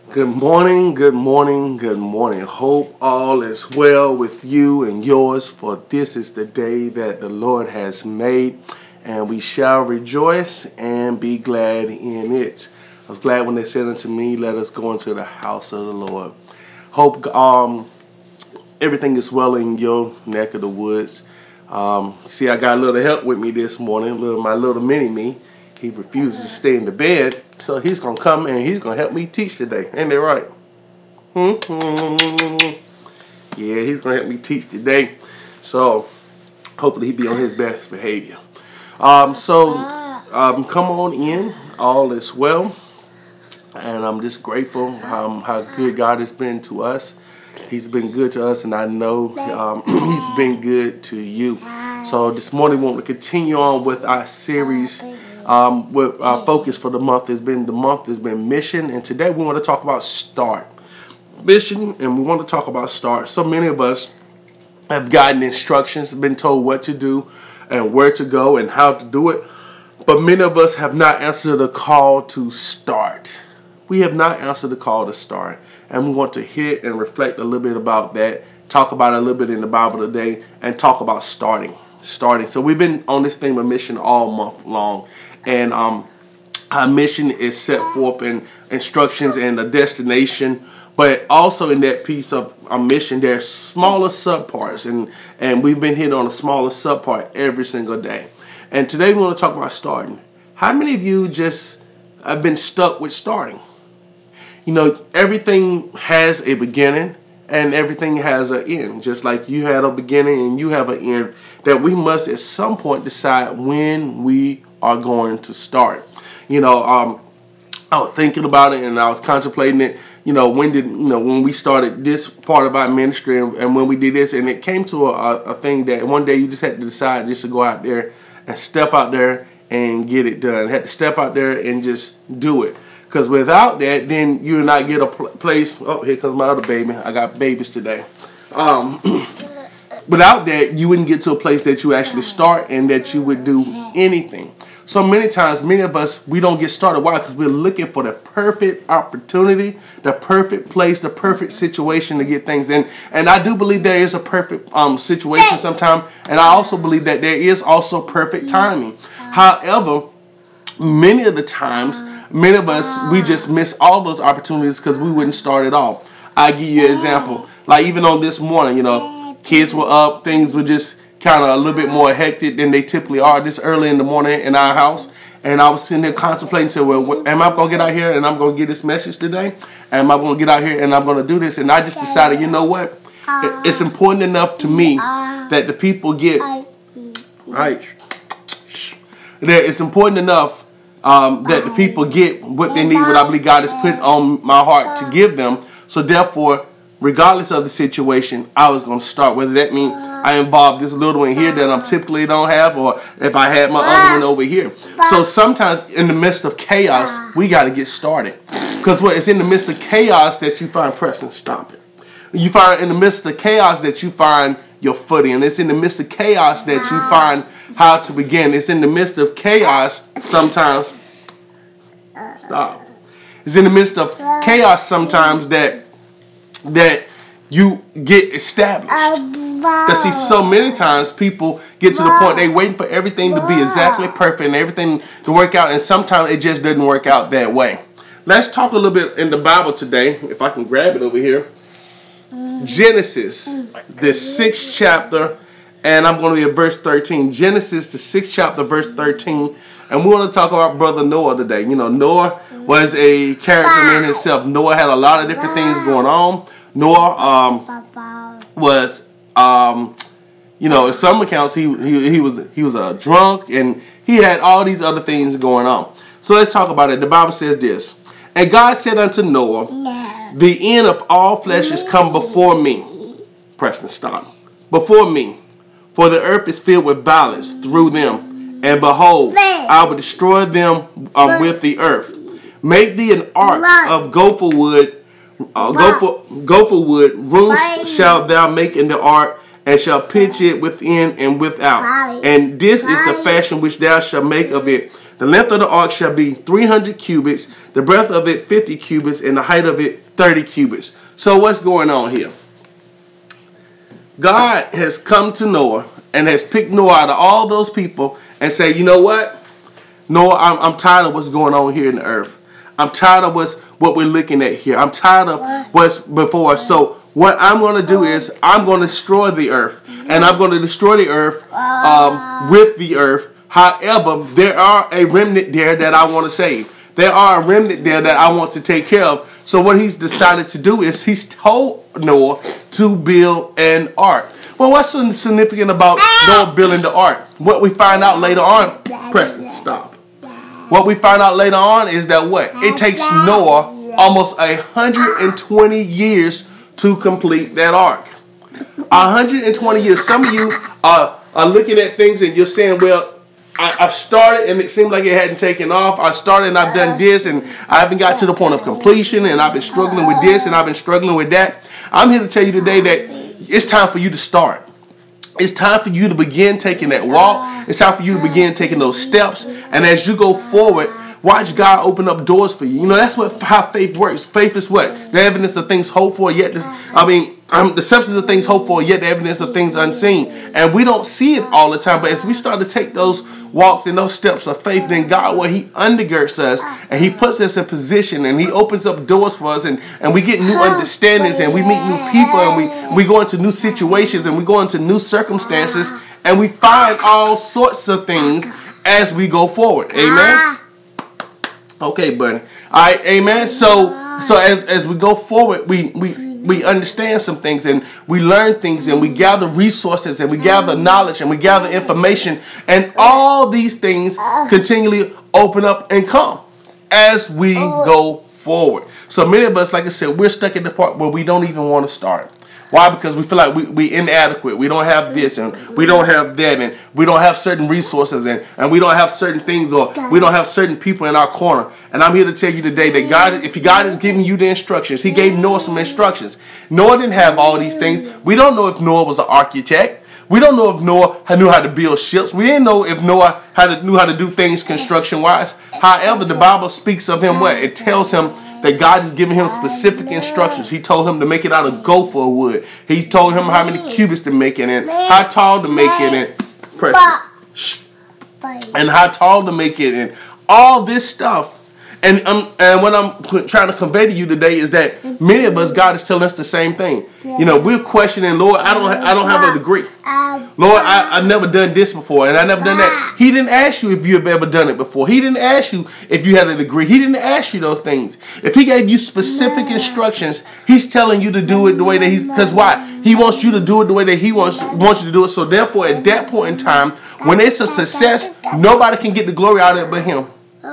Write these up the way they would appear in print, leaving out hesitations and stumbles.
Good morning, good morning, good morning. Hope all is well with you and yours, for this is the day that the Lord has made, and we shall rejoice and be glad in it. I was glad when they said unto me, let us go into the house of the Lord. Hope everything is well in your neck of the woods. See, I got a little help with me this morning, my little mini-me. He refuses to stay in the bed, so he's going to come and he's going to help me teach today. Ain't that right? Yeah, he's going to help me teach today. So, hopefully he'll be on his best behavior. Come on in. All is well. And I'm just grateful how good God has been to us. He's been good to us, and I know he's been good to you. So this morning we want to continue on with our series. With our focus for the month has been mission, and today we want to talk about start. Mission, and we want to talk about start. So many of us have gotten instructions, been told what to do and where to go and how to do it, but many of us have not answered the call to start. We have not answered the call to start, and we want to hit and reflect a little bit about that, talk about it a little bit in the Bible today, and talk about starting. So we've been on this theme of mission all month long, and our mission is set forth in instructions and a destination, but also in that piece of our mission there's smaller subparts, and we've been hitting on a smaller subpart every single day. And today we want to talk about starting. How many of you just have been stuck with starting? You know, everything has a beginning and everything has an end. Just like you had a beginning and you have an end, that we must at some point decide when we are going to start. You know, I was thinking about it and I was contemplating it. You know, when we started this part of our ministry and when we did this, and it came to a thing that one day you just had to decide just to go out there and step out there and get it done. Had to step out there and just do it. Because without that, then you will not get a place. Oh, here comes my other baby. I got babies today. Without that, you wouldn't get to a place that you actually start and that you would do anything. So many times, many of us, we don't get started. Why? Because we're looking for the perfect opportunity, the perfect place, the perfect situation to get things in. And I do believe there is a perfect situation sometimes. And I also believe that there is also perfect timing. However, many of the times, many of us, we just miss all those opportunities because we wouldn't start at all. I'll give you an example. Like even on this morning, you know, kids were up, things were just kind of a little bit more hectic than they typically are this early in the morning in our house. And I was sitting there contemplating, saying, well, am I going to get out here and I'm going to get this message today? Am I going to get out here and I'm going to do this? And I just decided, you know what? It's important enough to me that the people get, right? That it's important enough that the people get what they need, what I believe God has put on my heart to give them. So therefore, regardless of the situation, I was going to start. Whether that means I involve this little one here that I typically don't have, or if I had my other one over here. So sometimes in the midst of chaos, we got to get started. Because it's in the midst of chaos that you find Preston, stop it. You find in the midst of chaos that you find your footing. And it's in the midst of chaos that you find how to begin. It's in the midst of chaos sometimes. Stop. It's in the midst of chaos sometimes that you get established. Because see, so many times people get to the point they waiting for everything to be exactly perfect and everything to work out, and sometimes it just doesn't work out that way. Let's talk a little bit in the Bible today, if I can grab it over here. Genesis, the 6th chapter, and I'm going to be at verse 13. Genesis, the 6th chapter, verse 13. And we want to talk about Brother Noah today. You know, Noah was a character in himself. Noah had a lot of different things going on. Noah was, you know, in some accounts, he was a drunk, and he had all these other things going on. So let's talk about it. The Bible says this. And God said unto Noah, the end of all flesh is come before me. Preston, stop. Before me. For the earth is filled with violence through them. And behold, I will destroy them with the earth. Make thee an ark of gopher wood. Gopher wood. Rooms shalt thou make in the ark, and shall pitch it within and without. And this is the fashion which thou shalt make of it. The length of the ark shall be 300 cubits, the breadth of it 50 cubits, and the height of it 30 cubits. So what's going on here? God has come to Noah and has picked Noah out of all those people and say, you know what? Noah, I'm tired of what's going on here in the earth. I'm tired of what we're looking at here. I'm tired of what's before us. So what I'm going to do is I'm going to destroy the earth. And I'm going to destroy the earth with the earth. However, there are a remnant there that I want to save. There are a remnant there that I want to take care of. So what he's decided to do is he's told Noah to build an ark. Well, what's so significant about Noah building the ark? What we find out later on, Preston, stop. What we find out later on is that what? It takes Noah almost 120 years to complete that ark. 120 years. Some of you are looking at things and you're saying, well, I've started and it seemed like it hadn't taken off. I started and I've done this and I haven't got to the point of completion and I've been struggling with this and I've been struggling with that. I'm here to tell you today that it's time for you to start. It's time for you to begin taking that walk. It's time for you to begin taking those steps. And as you go forward, watch God open up doors for you. You know, that's how faith works. Faith is what? The evidence of things hoped for, yet the substance of things hoped for, yet the evidence of things unseen. And we don't see it all the time. But as we start to take those walks and those steps of faith, then God, he undergirds us and he puts us in position and he opens up doors for us and we get new understandings and we meet new people and we go into new situations and we go into new circumstances and we find all sorts of things as we go forward. Amen. Okay, buddy. All right, amen. So as we go forward, we understand some things and we learn things and we gather resources and we gather knowledge and we gather information and all these things continually open up and come as we go forward. So many of us, like I said, we're stuck at the part where we don't even want to start. Why? Because we feel like we inadequate. We don't have this and we don't have that and we don't have certain resources and we don't have certain things or we don't have certain people in our corner. And I'm here to tell you today that God, if God is giving you the instructions, he gave Noah some instructions. Noah didn't have all these things. We don't know if Noah was an architect. We don't know if Noah knew how to build ships. We didn't know if Noah knew how to do things construction-wise. However, the Bible speaks of him what? It tells him that God is giving him specific instructions. He told him to make it out of gopher wood. He told him how many cubits to make it and how tall to make it and how tall to make it and all this stuff. And what I'm trying to convey to you today is that many of us, God is telling us the same thing. You know, we're questioning, Lord, I don't have a degree. Lord, I've never done this before and I never done that. He didn't ask you if you have ever done it before. He didn't ask you if you had a degree. He didn't ask you those things. If he gave you specific instructions, he's telling you to do it the way that because why? He wants you to do it the way that he wants you to do it. So therefore, at that point in time, when it's a success, nobody can get the glory out of it but him.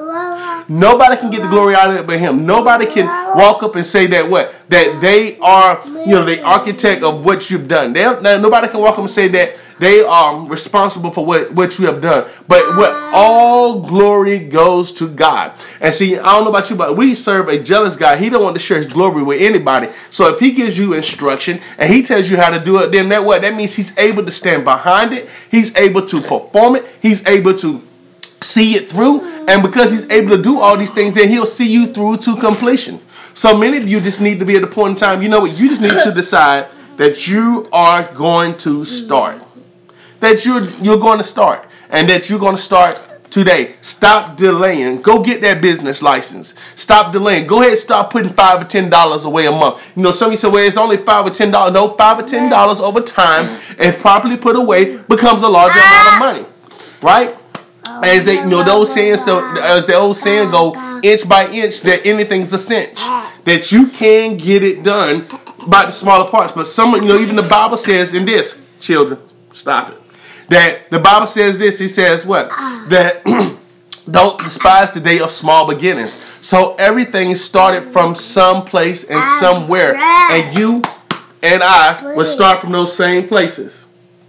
Nobody can get the glory out of it but him. Nobody can walk up and say that they are, the architect of what you've done. Nobody can walk up and say that they are responsible for what you have done. But what all glory goes to God. And see, I don't know about you, but we serve a jealous God. He don't want to share his glory with anybody. So if he gives you instruction and he tells you how to do it, then that means he's able to stand behind it. He's able to perform it. He's able to see it through, and because he's able to do all these things, then he'll see you through to completion. So many of you just need to be at the point in time, you know what, you just need to decide that you are going to start. That you're going to start, and that you're going to start today. Stop delaying. Go get that business license. Stop delaying. Go ahead and start putting $5 or $10 away a month. You know, some of you say, well, it's only $5 or $10. No, $5 or $10 over time and properly put away becomes a larger amount of money. Right? As they, those sayings, so as the old saying go, inch by inch, that anything's a cinch. That you can get it done by the smaller parts. But even the Bible says in this, children, stop it. That the Bible says this, it says what? That don't despise the day of small beginnings. So everything started from some place and somewhere. And you and I will start from those same places.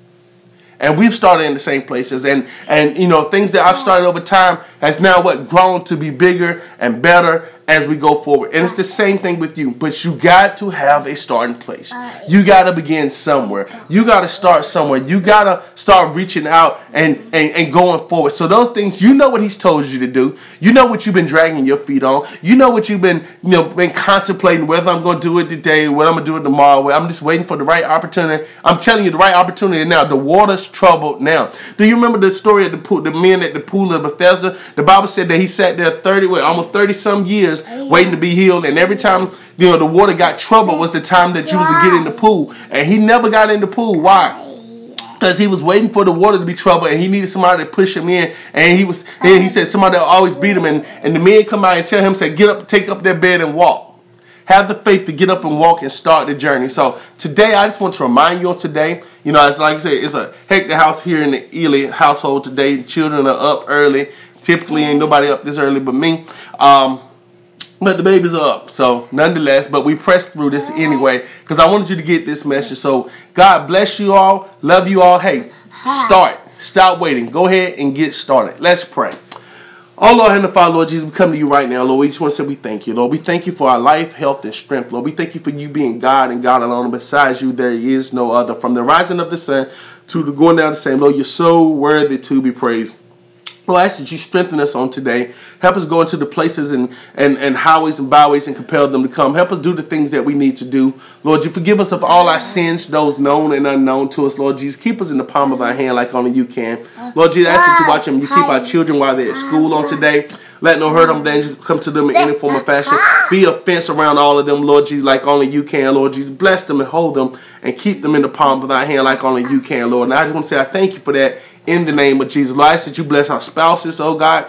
And we've started in the same places. And things that I've started over time has now grown to be bigger and better as we go forward. And it's the same thing with you. But you got to have a starting place. You got to begin somewhere. You got to start somewhere. You got to start reaching out and going forward. So those things, you know what he's told you to do. You know what you've been dragging your feet on. You know what you've been, been contemplating, whether I'm going to do it today, whether I'm going to do it tomorrow, whether I'm just waiting for the right opportunity. I'm telling you, the right opportunity now. The water's troubled now. Do you remember the story of the men at the pool of Bethesda? The Bible said that he sat there almost 30 some years waiting to be healed, and every time the water got troubled was the time that you was to get in the pool, and he never got in the pool. Why? Because he was waiting for the water to be troubled, and he needed somebody to push him in. And he said somebody will always beat him, and the men come out and tell him, say, get up, take up their bed and walk. Have the faith to get up and walk and start the journey. So today, I just want to remind you of today. It's like I said, it's a hectic house here in the Ely household today. The children are up early. Typically, ain't nobody up this early but me. But the babies are up. So nonetheless, but we pressed through this anyway because I wanted you to get this message. So God bless you all. Love you all. Hey, start. Stop waiting. Go ahead and get started. Let's pray. Oh, Lord, Heavenly Father, Lord Jesus, we come to you right now, Lord. We just want to say we thank you, Lord. We thank you for our life, health, and strength, Lord. We thank you for you being God and God alone. And besides you, there is no other. From the rising of the sun to the going down the same, Lord, you're so worthy to be praised. Lord, I ask that you strengthen us on today. Help us go into the places and highways and byways and compel them to come. Help us do the things that we need to do. Lord, you forgive us of all our sins, those known and unknown to us. Lord Jesus, keep us in the palm of our hand like only you can. Lord Jesus, I ask that you watch them. You keep our children while they're at school on today. Let no hurt or danger come to them in any form or fashion. Be a fence around all of them, Lord Jesus, like only you can, Lord Jesus. Bless them and hold them and keep them in the palm of thy hand like only you can, Lord. And I just want to say I thank you for that in the name of Jesus. Lord, I ask that you bless our spouses, oh God.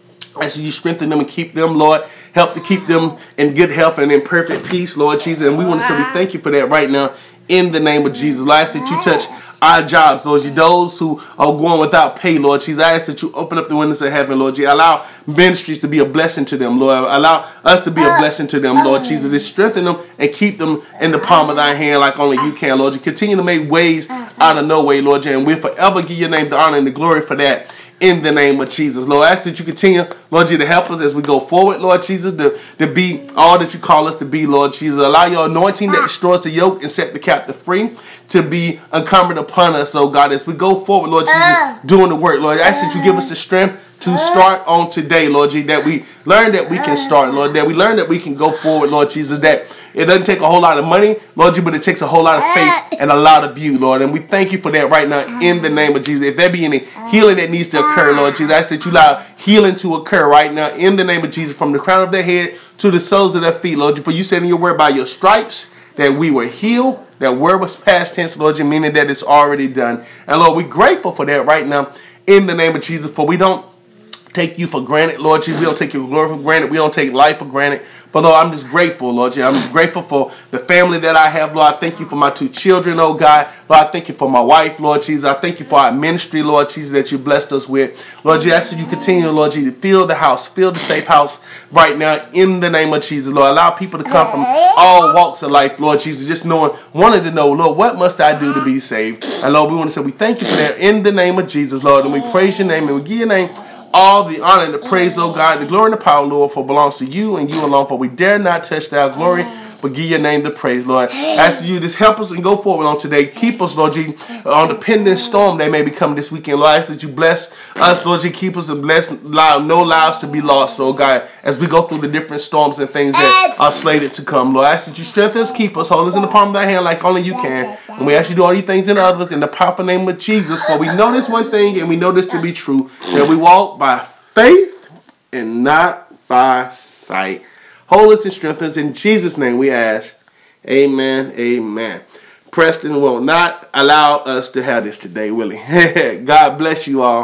I ask that you strengthen them and keep them, Lord. Help to keep them in good health and in perfect peace, Lord Jesus. And we want to say we thank you for that right now in the name of Jesus. Lord, I ask that you touch our jobs, Lord Jesus. Those who are going without pay, Lord Jesus. I ask that you open up the windows of heaven, Lord Jesus. Allow ministries to be a blessing to them, Lord. Allow us to be a blessing to them, Lord Jesus. To strengthen them and keep them in the palm of thy hand like only you can, Lord. You continue to make ways out of no way, Lord Jesus. And we'll forever give your name the honor and the glory for that. In the name of Jesus, Lord, I ask that you continue, Lord Jesus, to help us as we go forward, Lord Jesus, to be all that you call us to be, Lord Jesus. Allow your anointing that destroys the yoke and set the captive free to be encumbered upon us, oh God, as we go forward, Lord Jesus, doing the work, Lord. I ask that you give us the strength to start on today, Lord Jesus, that we learn that we can start, Lord, that we learn that we can go forward, Lord Jesus, that it doesn't take a whole lot of money, Lord Jesus, but it takes a whole lot of faith and a lot of you, Lord. And we thank you for that right now in the name of Jesus. If there be any healing that needs to occur, Lord Jesus, I ask that you allow healing to occur right now in the name of Jesus, from the crown of their head to the soles of their feet, Lord. For you said in your word, by your stripes that we were healed. That word was past tense, Lord Jesus, meaning that it's already done. And Lord, we're grateful for that right now in the name of Jesus, for we don't take you for granted, Lord Jesus. We don't take your glory for granted. We don't take life for granted. But Lord, I'm just grateful, Lord Jesus. I'm just grateful for the family that I have, Lord. I thank you for my 2 children, oh God. Lord, I thank you for my wife, Lord Jesus. I thank you for our ministry, Lord Jesus, that you blessed us with. Lord Jesus, I ask that you continue, Lord Jesus, to fill the house, fill the safe house right now in the name of Jesus, Lord. Allow people to come from all walks of life, Lord Jesus, just wanting to know, Lord, what must I do to be saved? And Lord, we want to say we thank you for that in the name of Jesus, Lord. And we praise your name and we give your name all the honor and the praise, oh God, the glory and the power, Lord, for belongs to you and you alone. For we dare not touch thy glory, but give your name the praise, Lord. Ask you to help us and go forward on today. Keep us, Lord Jesus, on the pending storm that may be coming this weekend. Lord, I ask that you bless us, Lord Jesus. Keep us and bless, allow no lives to be lost, oh God, as we go through the different storms and things that are slated to come. Lord, I ask that you strengthen us, keep us, hold us in the palm of thy hand like only you can. And we ask you to do all these things and others in the powerful name of Jesus. For we know this one thing and we know this to be true, that we walk by faith and not by sight. Hold us and strengthen us. In Jesus' name we ask. Amen. Amen. Preston will not allow us to have this today, will he? God bless you all.